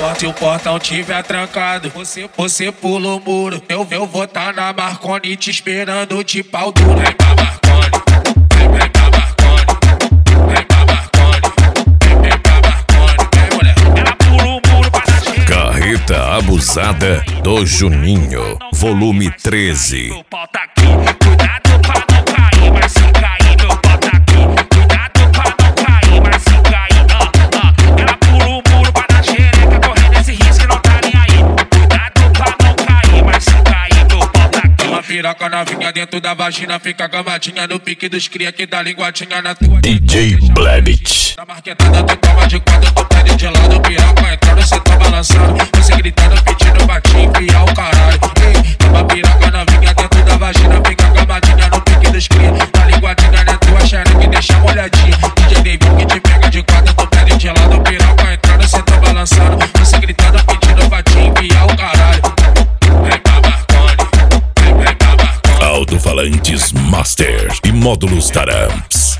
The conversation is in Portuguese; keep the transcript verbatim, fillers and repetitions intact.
Se o portão tiver trancado, você, você pula o muro. Eu, eu vou tá na Marconi te esperando de pau duro. Vem pra Marconi, vem, vem pra Marconi, vem pra Marconi, vem, vem pra Marconi, vem mulher. Ela pula o muro pra dar cheiro. Carreta Abusada do Juninho, volume treze. Meu pau tá aqui, cuidado pra não cair, mas se cair meu pau tá aqui. Cuidado pra não cair, mas se cair, ah, ah. Ela pula o muro pra dar xereca, correndo esse risco e não tá nem aí. Cuidado pra não cair, mas se cair meu pau tá aqui. Uma piroca novinha dentro da vagina, fica gamadinha no pique dos cria que dá linguadinha na tua. D J Blebit. Na marquetada tu toma de quatro, tu pede de lado, piroca entrando, cê tá balançando. Você gritando, pedindo pra te enfiar o caralho. Ei, uma piroca novinha dentro da vagina, fica gamadinha no pique dos cria. Na linguadinha na tua xereca, deixa molhadinha. D J David que te pega de quatro, tu pede de lado, piroca entrando, cê tá balançando. Você gritando, pedindo pra te enfiar o caralho. Vem pra Marconi, vem, vem pra Marconi. Alto-falantes Master e módulos Taramps.